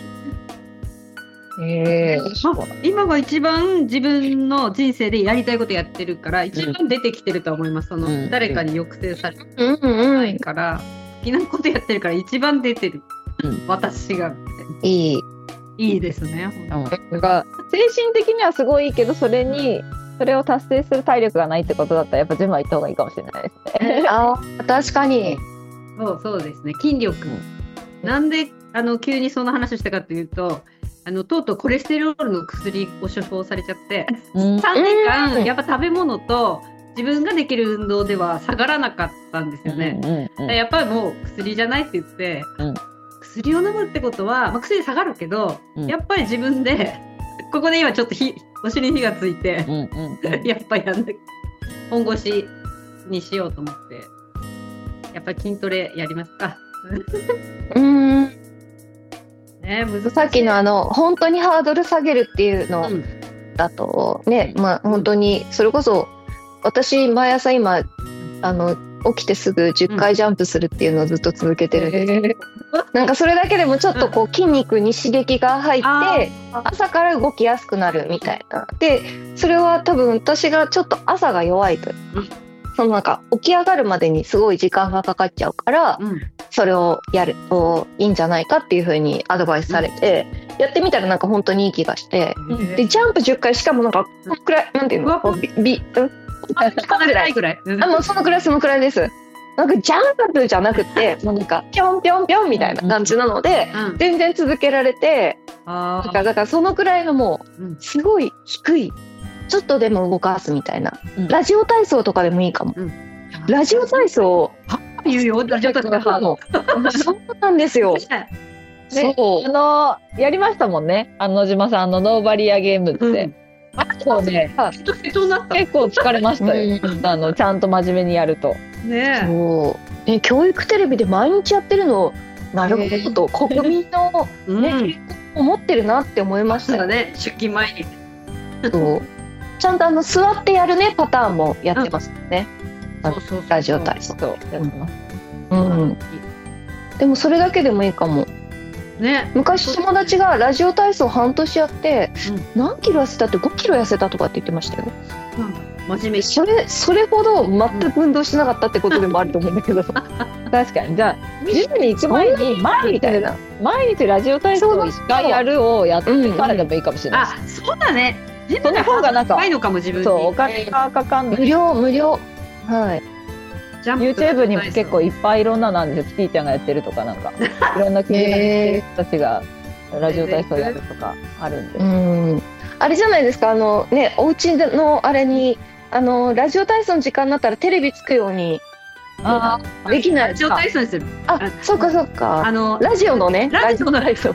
えー、 まあ、今が一番自分の人生でやりたいことやってるから一番出てきてると思います。その、 うん、 誰かに抑制されてうんうんないから、好きなことやってるから一番出てる、うん、私がいいいいですね。 うん、が精神的にはすごいいいけど、それにそれを達成する体力がないってことだったらやっぱジムは行った方がいいかもしれないですね。 あ、確かに。 そうそうですね。筋力、うん、なんであの急にその話をしたかというと、あのとうとうコレステロールの薬を処方されちゃって、うん、さんねんかんやっぱ食べ物と自分ができる運動では下がらなかったんですよね。うんうんうん、やっぱりもう薬じゃないって言って、うん、薬を飲むってことは、まあ、薬下がるけど、うん、やっぱり自分でここで今ちょっと火お尻に火がついて、うんうんうん、やっぱりやんな本腰にしようと思って、やっぱり筋トレやりますか。 うんね、 さっきのあの本当にハードル下げるっていうのだとね、うん、まあ本当にそれこそ私毎朝今あの起きてすぐじゅっかいジャンプするっていうのをずっと続けてるんです、うん、なんかそれだけでもちょっとこう筋肉に刺激が入って朝から動きやすくなるみたいな。でそれは多分私がちょっと朝が弱いと、うん、そのなんか起き上がるまでにすごい時間がかかっちゃうから、うん、それをやるといいんじゃないかっていう風にアドバイスされて、うん、やってみたらなんか本当にいい気がして、うん、でジャンプじゅっかいしかもなんかこのくらいなんていうのビビかなりないくらいあもうそのくらいそのくらいです。なんかジャンプじゃなくてもうなんかピョンピョンピョンみたいな感じなので、うん、全然続けられて、あだからだからそのくらいのもうすごい低いちょっとでも動かすみたいな、うん、ラジオ体操とかでもいいかも、うん、ラジオ体操言うよラジオ体操そうなんですよ。 そうあのやりましたもんね、あの野島さんのノーバリアゲームって、うんあそうね、結構疲れましたよ、うん、あのちゃんと真面目にやるとね。そうね、教育テレビで毎日やってるのなるほどと国民の、ねうん、思ってるなって思いましたよね。出勤前にそうちゃんとあの座ってやるねパターンもやってますね、うん、そうそうそうラジオ体操やってます、うんうん、でもそれだけでもいいかもね、昔友達がラジオ体操半年やって、うん、何キロ痩せたってごキロ痩せたとかって言ってましたよ。 なんだ真面目。 それそれほど全く運動しなかったってことでもあると思うんだけど、うん、 確かに。じゃあジムに行く前に毎日毎日ラジオ体操をいっかいやるをやってからでもいいかもしれない、 うん、あそうだね。 ジムの方がなんか高いのかも自分に。 そうお金がかかんない。 無料無料はい。 YouTube にも結構いっぱいいろんななんですよ。キティちゃんがやってるとかなんかいろんな経営人たちがラジオ体操やるとかあるんで、うんあれじゃないですか、あのねお家のあれにあのラジオ体操の時間になったらテレビつくようにあできないラジオ体操にする。 あそうかそうか、あのラジオのねラジオの体操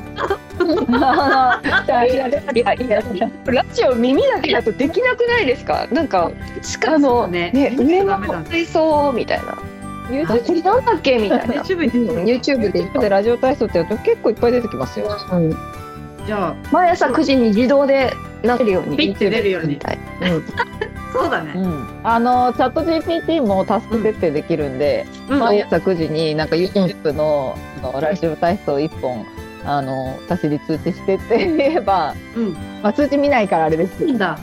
いやいやいやラジオ耳だけだとできなくないですか。なんかあのねね上の体操みたいなこれなんだっけみたいな YouTube で YouTube でラジオ体操ってやると結構いっぱい出てきますよ、うん、 じゃあ毎朝くじに自動でなるようにピッて出るようにみたい、うん、そうだね、うん、 あのチャット ジーピーティー もタスク設定できるんで、うん、毎朝くじになんか YouTube の、うん、のラジオ体操いっぽんあの私に通知してって言えば、うんまあ、通知見ないからあれですいいんだ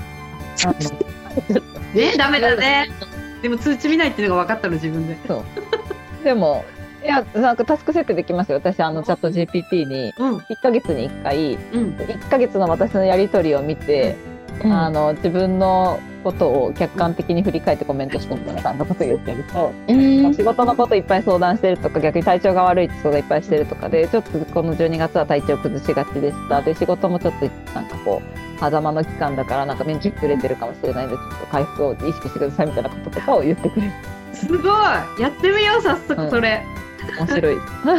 ねダメだね。でも通知見ないっていうのが分かったの自分で。そうでもいやなんかタスク設定できますよ。私あのチャット ジーピーティー にいっかげつにいっかい、うん、いっかげつの私のやり取りを見て、うん、あの自分のことを客観的に振り返ってコメントしてみたいな感じのことを言ってると、うん、仕事のこといっぱい相談してるとか逆に体調が悪いって相談いっぱいしてるとかでちょっとこのじゅうにがつは体調崩しがちでしたで仕事もちょっとなんかこう狭間の期間だからなんか面倒くれてるかもしれないんでちょっと回復を意識してくださいみたいなこととかを言ってくれる。 すごいやってみよう早速それ、 うん、面白い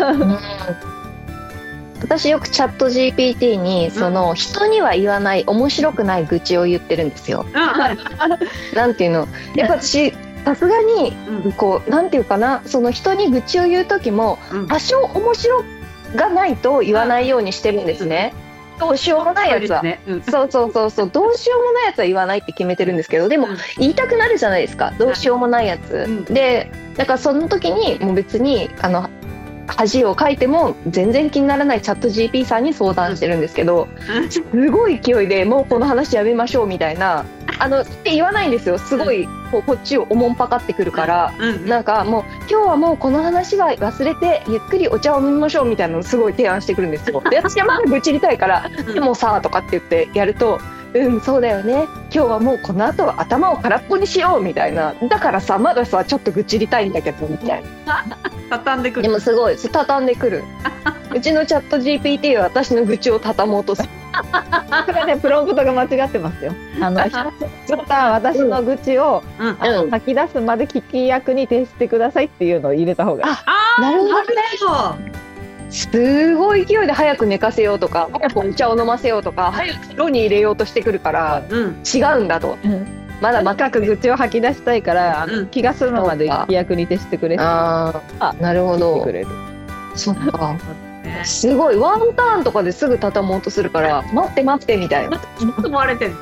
私よくチャット ジーピーティー にその、うん、人には言わない面白くない愚痴を言ってるんですよ、うん、なんていうのやっぱ私さすがにうんこうなんていうかな、その人に愚痴を言う時もうん多少面白がないと言わないようにしてるんですね。どうしようもないやつは、 ねうんそうそうそうそう、どうしようもないやつは言わないって決めてるんですけど、でもうん言いたくなるじゃないですか、どうしようもないやつ、 うんでだからその時にもう別にあの恥をかいても全然気にならないチャット ジーピー さんに相談してるんですけど、すごい勢いでもうこの話やめましょうみたいな、あのって言わないんですよ。すごいこうこっちをおもんぱかってくるから、 うんうんなんかもう今日はもうこの話は忘れてゆっくりお茶を飲みましょうみたいなのをすごい提案してくるんですよ。で私はまだ愚痴りたいからうんでもさとかって言ってやると、うんそうだよね、今日はもうこの後は頭を空っぽにしようみたいな、だからさまださちょっと愚痴りたいんだけどみたいな、 畳んでくる。 でもすごい畳んでくるうちのチャット ジーピーティー は私の愚痴を畳もうとする。 それねプロンプトが間違ってますよ。あの一旦私の愚痴を、 うんあのうん吐き出すまで聞き役に徹してくださいっていうのを入れた方がいい。 ああーなるほどねなるすごい勢いで早く寝かせようとか早くお茶を飲ませようとか早く風呂に入れようとしてくるからほどうん違うんだと、 うんまだとにかく愚痴を吐き出したいから、あのうん気が済むまで聞き役に徹してくれってあああなるほど言ってくれる。 そっかねすごいワンターンとかですぐ畳もうとするから待って待ってみたいな思われてる。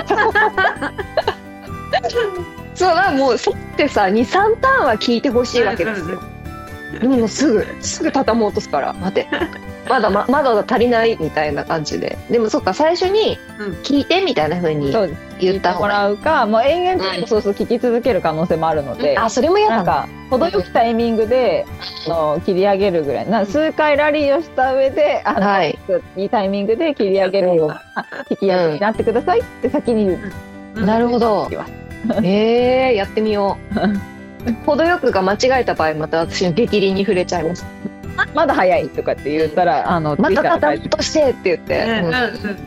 そうだもうさってさ にさんターンは聞いてほしいわけですよ。でももうすぐすぐ畳もうとすから待てまだままだ足りないみたいな感じで、でもそっか最初にうん聞いてみたいな風にそうです。 言った方もがいい。 らうか、もう延々 うんとそうそう聞き続ける可能性もあるので、 あそれも嫌だなんか程よきタイミングで、あの切り上げるぐらいな数回ラリーをした上で、あの、 はいいいタイミングで切り上げるような聞き役になってくださいって先に言う。 うんなるほど言わえー、やってみよう程よくが間違えた場合また私の激鱗に触れちゃいます。 まだ早いとかって言ったら、あのまた畳次もうとしてって言って、 ねうん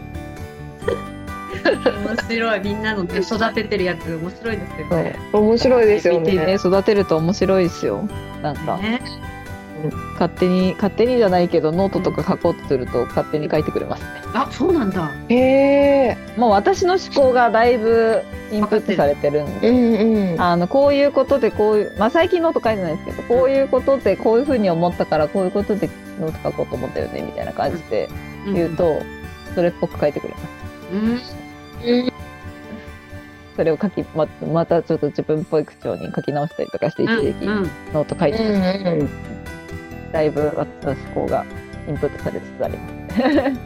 うん面白い。みんなの育ててるやつ面白いですよね。 面白いですよからねね。 育てると面白いですよ。なんか、 ね勝手に勝手にじゃないけどノートとか書こうとすると勝手に書いてくれますね。 あそうなんだ。 へえもう私の思考がだいぶインプットされてるんー、 で、 うんうんあのこういうことでこういう、まあ、最近ノート書いてないですけど、こういうことでこういうふうに思ったからこういうことでノート書こうと思ったよねみたいな感じで言うと、それっぽく書いてくれます。 うん。 それを書き ま, またちょっと自分っぽい口調に書き直したりとかして一時期うんうんノート書いて、 うんうんだいぶ私の思考がインプットされつつあります。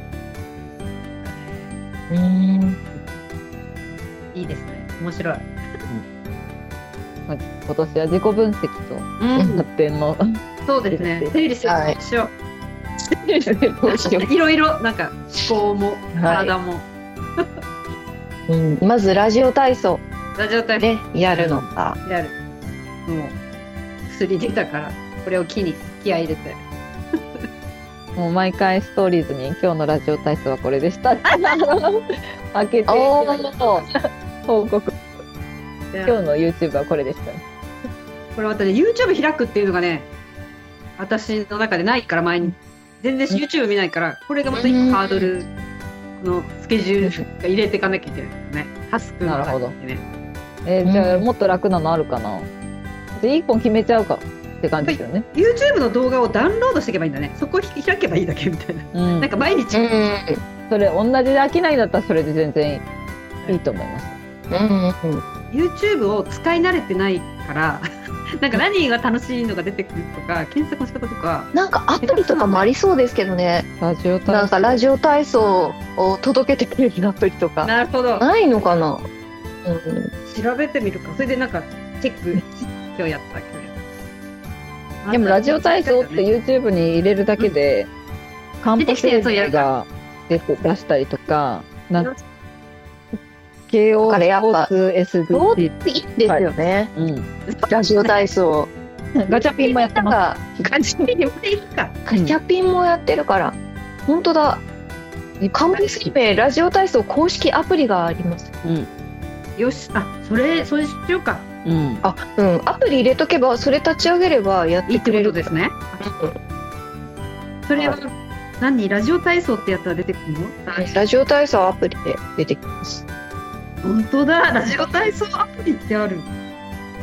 うんいいですね。面白い。 まあ今年は自己分析とうん。 発展の、 そうですね。整理しはいよどうしよう。いろいろなんか思考も体もう、うん、まずラジオ体操ラジオ体操ねやるのか、 やる。もう薬出たからこれを機に気合い入れて。 もう毎回ストーリーズに今日のラジオ体操はこれでした開けてお報告、 今今日の YouTube はこれでしたね。 これまたね YouTube 開くっていうのがね私の中でないから前に全然 YouTube 見ないからこれがまた一個ハードルのスケジュールが入れていかなきゃいけないですよね。タスクがあってね。 えーじゃあもっと楽なのあるかな。でいっぽん決めちゃうかって感じですよね。 YouTube の動画をダウンロードしていけばいいんだね。そこを開けばいいだけみたいな。 うんなんか毎日、 うんそれ同じで飽きないんだったらそれで全然いいと思います。 うんうん YouTube を使い慣れてないからなんか何が楽しいのが出てくるとか検索の仕方とかなんかアプリとかもありそうですけどね。 ラジオ体操なんかラジオ体操を届けてくれるアプリとかなるほどないのかな。うん調べてみるか。それでなんかチェック今日やった今日やった。 でもラジオ体操って YouTube に入れるだけで、カンパ生命が出て出したりとか、なん慶応スポーツ エスビどうーいいですよね。 うん、 ラジオ体操。 ガチャピンもやってます。 ガチでもいいか。 ガチャピンもやってるから。本当だ。カンパ生命ラジオ体操公式アプリがあります。 うんよし、あ、それそれしようか。 うん、 あ、うん。アプリ入れとけばそれ立ち上げればやっいいってこてくれるとですね。それは何ラジオ体操ってやったら出てくるの？ ラジオ体操アプリで出てきます。 本当だ。ラジオ体操アプリってある。素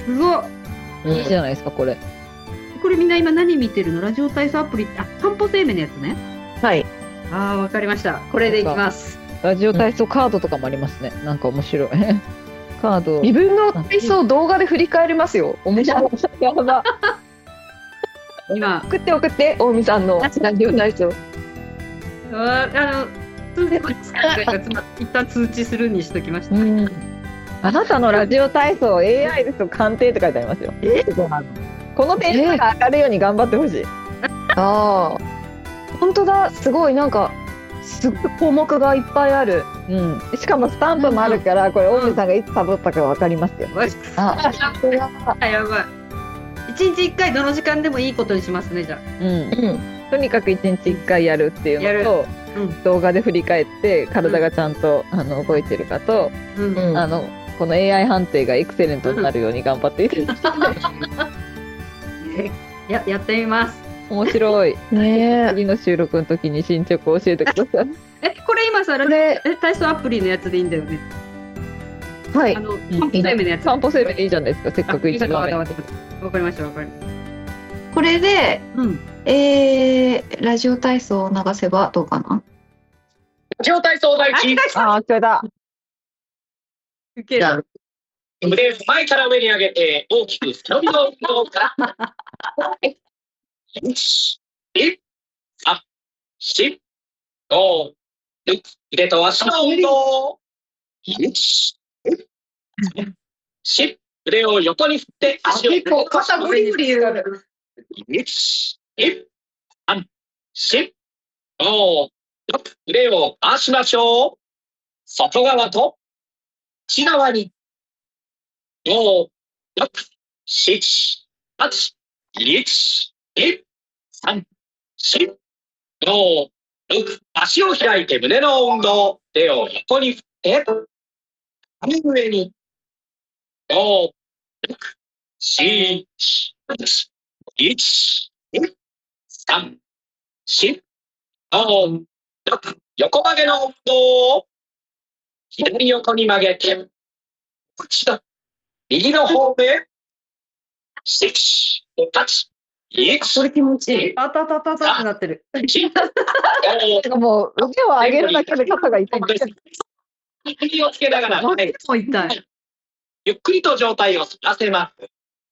すごい。 いいじゃないですか、これ。 これみんな今何見てるの？ラジオ体操アプリ、あ、散歩生命のやつね。 はい。 ああ、わかりました。これでいきます。 ラジオ体操カードとかもありますね。なんか面白い。カード。 自分の体操を動画で振り返りますよ。面白い。 やば。 今、 送って送って、大見さんのラジオ体操。 ああの、通知一旦通知するにしときました。 うん、あなたのラジオ体操 エーアイ ですと鑑定って書いてありますよ。 えこの点数が上がるように頑張ってほしい。 ああ、本当だ、すごいなんかすごい項目がいっぱいある。 うん、しかもスタンプもあるから、これ大見さんがいつサボったかわかりますよ。 あ、 あ、やばい。一日一回どの時間でもいいことにしますね、じゃあ。 うん、 うん、 とにかく一日一回やるっていうのと、 うん、 動画で振り返って体がちゃんと、うん、あの動いてるかと、 うん、 あのこの エーアイ 判定がエクセレントになるように頑張っていただきたい。 ややってみます。 面白い。 ねえ。 次の収録の時に進捗を教えてください。 え、これ今さ、 これえ体操アプリのやつでいいんだよね。 はい。 あの散歩生命のやつ。 散歩生命でいいじゃないですか。せっかく一番目。 わかりました、わかりました。 これで、 うん、 えー、ラジオ体操を流せばどうかな。 ラジオ体操第一。 あ、聞こえた。 受ける。 腕を前から上に上げて大きく伸びの運動から。いち、に、さん、し、ご、ろく、腕と足の運動。いち、し、腕を横に振って足を結構肩ゴリゴリやる。 いち、に、さん、し、ご、ろく、腕を回しましょう。外側と内側に。ご、ろく、しち、はち、いち、に、さん、し、ご、ろく、足を開いて胸の運動。手を横に振って、上上に。ご、ろく、しち、はち、いち、に、さん、し、ご、ろく、横曲げの運動。左横に曲げて、口だ。右の方へ、なな、はち、いち、 これ気持ちいい。 あたたたたってなってる。 もう腕を上げるだけで肩が痛い。 気をつけながら、 もう痛い。 ゆっくりと上体を反らせます。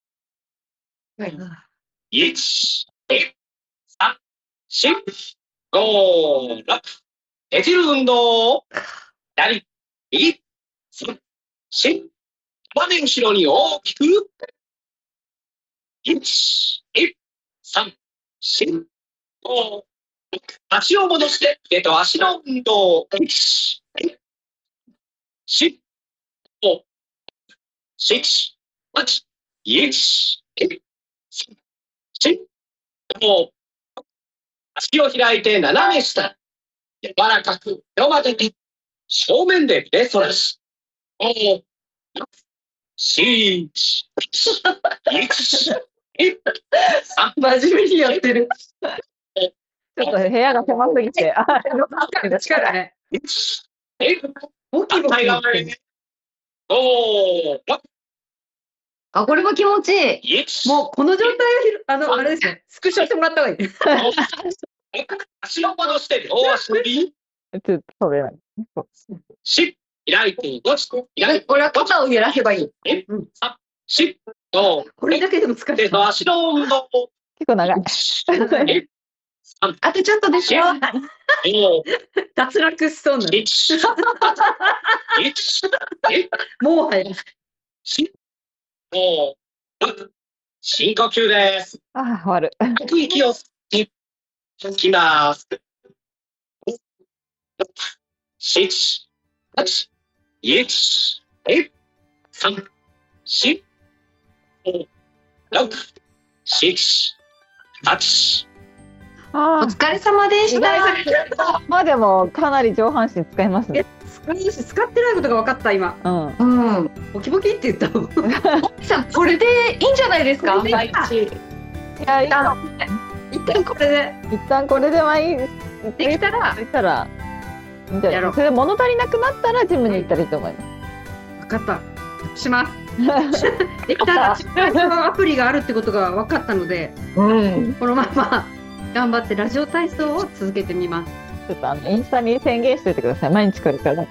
いち、に、さん、し、ご、ろく、ねじる運動。左、右、さん、し、真で後ろに大きく。いち、に、さん、し、ご、ろく。足を戻して腕と足の運動。いち、に、ご、しち、はち、いち、に、さん、し、ご。足を開いて斜め下。柔らかく手を曲げて正面で腕反らし。ご、ろく、しち、いち、に、さん。 真面目にやってる。 ちょっと部屋が狭すぎて。あ、 力ね。 いち、に、 ボキボキ。 ご、ろく、 あ、これも気持ちいい。 いち、 もうこの状態をあのあれですね。スクショしてもらった方がいい。 足を戻して両足振り。 ちょっと飛べない。 し、開いてごち、開いてこれは肩を揺らせばいい。 さん、し、ご、 これだけでも疲れ手る。 と足の運動。 結構長い。 に、さん、 あとちょっとですよ。 ご、 脱落しそうなの。 いち、いち、に、 もう早い。 し、ご、ろく、深呼吸です。 あ、終わる。 息を吸って吐きます。ご、ろく、しち、はち、いち、に、さん、し、ご、ろく、しち、はち。 あお疲れ様でし意た。 外まあでもかなり上半身使いますね。 使い使ってないことが分かった今。 うん。 うん。 ボキボキって言ったの。 さん、これでいいんじゃないですか。 これでいいか毎日いや、いいか一旦これで一旦これではいい。 できたらできたら。じゃあやろうそれで物足りなくなったらジムに行ったらいいと思います。 分かった。 します。できたら体操アプリがあるってことが分かったので、うん、このまま頑張ってラジオ体操を続けてみます。 ちょっとあのインスタに宣言しておいてください。毎日来るから、うん、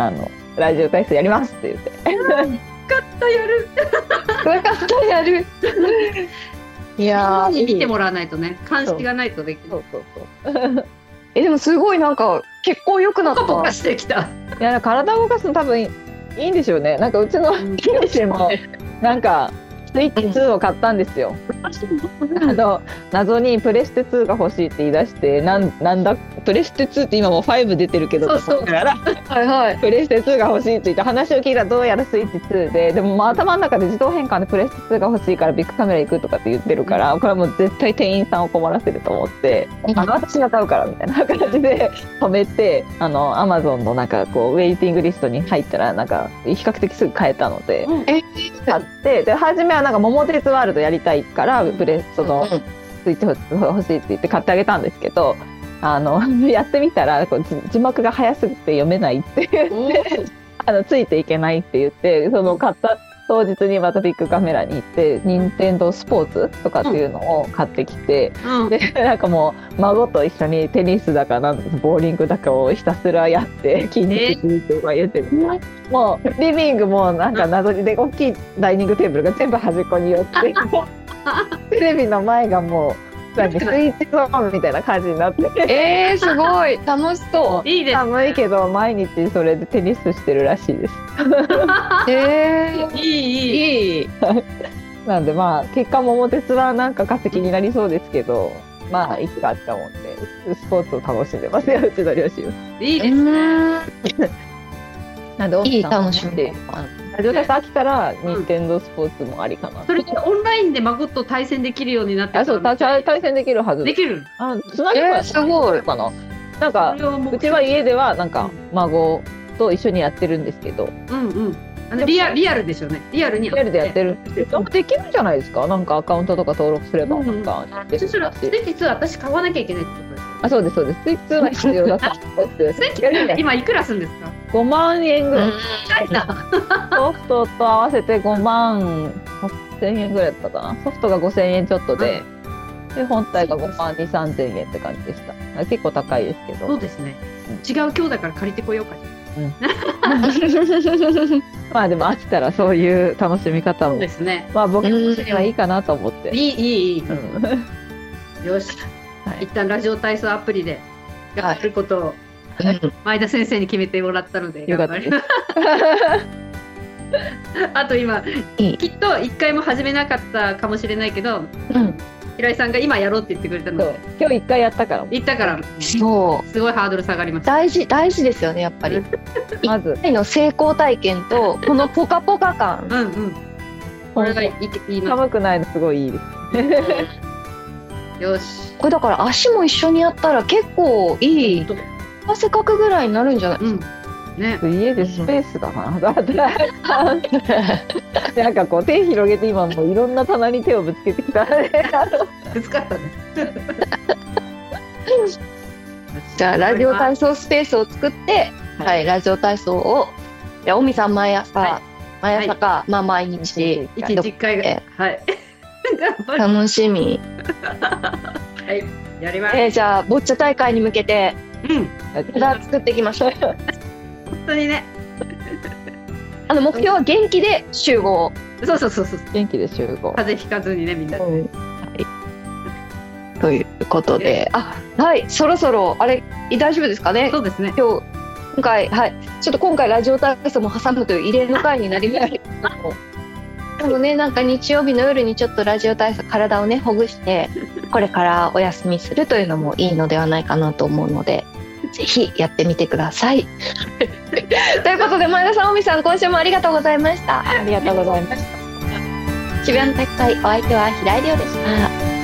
あのラジオ体操やりますって言って。 分かったやる。 分かったやる。いやー、 見てもらわないとね、監視がないとできない。そうそうそう。え、でもすごいなんか結構良くなった。 ポカポカしてきた。 いや、体を動かすの多分いいんでしょうね。なんかうちの教師もなんかスイッチツーを買ったんですよ。あの謎にプレステツーが欲しいって言い出して、なんなんだプレステツーって今もうファイブ出てるけど、 そうそうからはい、はい、プレステツーが欲しいって言って話を聞いたらどうやらスイッチツーで、でもまあ頭の中で自動変換でプレステツーが欲しいからビッグカメラ行くとかって言ってるから、これはもう絶対店員さんを困らせると思って、あの私が買うからみたいな感じで止めて、あのアマゾンのなんかこうウェイティングリストに入ったらなんか比較的すぐ買えたので、うん、買ってで初めはなんか桃鉄ワールドやりたいからプレスそのスイッチ欲しいって言って買ってあげたんですけど、あのやってみたらこう字幕が早すぎて読めないって言ってあのついていけないって言って、その買った当日にまたビッグカメラに行って任天堂スポーツとかっていうのを買ってきて、うん、でなんかもう孫と一緒にテニスだかなんボーリングだかをひたすらやって筋肉痛とか言ってる、えー、もうリビングもなんか謎にで大きいダイニングテーブルが全部端っこに寄ってテレビの前がもうなんかスイッチゾーンみたいな感じになってえー、すごい楽しそう。 いいです、ね、 寒いけど毎日それでテニスしてるらしいですえー、 いいいいなんでまあ結果桃鉄はなんか化石になりそうですけど、まあいつかあったもんでスポーツを楽しんでますようちの両親は。 いいですねなんでいい楽しみでラジオ体操飽きたら任天堂スポーツもありかな、うん、 それでオンラインで孫と対戦できるようになってたら、 あ、そう対戦できるはずできるあつなげば、えー、 すごいかな。なんかうちは家ではなんか孫と一緒にやってるんですけど、 うんうん、あのリアリアルですよね。リアルにリアルでやってるんですけど、できるんじゃないですか。なんかアカウントとか登録すればなんか、 うんうん、そしたらスイッチツー私買わなきゃいけないってことです。 あ、そうですそうです。スイッチツーは必要だったスイッチツー今いくらするんですか。 ごまんえんぐらい。ソフトと合わせてごまんはっせんえんぐらいだったかな。ソフトがごせんえんちょっとで、うん、で本体がごまんにせんさんぜんえんって感じでした。結構高いですけど。 そうですね。うん、違う今日だから借りてこようか。うん、 まあでも飽きたらそういう楽しみ方もそうですね。 まあ僕のしにはいいかなと思って。 いいいいいい。うん、よし、はい、一旦ラジオ体操アプリでやることを、はい、前田先生に決めてもらったのでよかったです。 あと今いいきっと一回も始めなかったかもしれないけど、うん、平井さんが今やろうって言ってくれたので、 今日一回やったから言ったからそうすごいハードル下がりました。 大事大事ですよねやっぱりまず一回の成功体験とこのポカポカ感うんうんこれがいいい寒くないのすごいいいですよしこれだから足も一緒にやったら結構いい汗かくぐらいになるんじゃないですか、 うんね、 家でスペースだな、だってなんかこう手広げて今もういろんな棚に手をぶつけてきたねぶつかったねじゃあラジオ体操スペースを作って、はい、はい、ラジオ体操をじゃあ尾身さん毎朝、はい、毎朝か、はい、まあ毎日いちにちいっかいぐらい、はい楽しみはいやります、 えー、じゃあボッチャ大会に向けてうん体作っていきましょう本当にねあの目標は元気で集合。 そうそうそうそう元気で集合風邪ひかずにねみんなで、うんはい、ということであはいそろそろあれ大丈夫ですかね。 そうですね今日今回はいちょっと今回ラジオ体操も挟むという異例の回になりましたけどでもねなんか日曜日の夜にちょっとラジオ体操体をねほぐしてこれからお休みするというのもいいのではないかなと思うのでぜひやってみてくださいということで前田さん尾身さん今週もありがとうございました。 ありがとうございました。 渋谷の大会お相手は平井亮でした。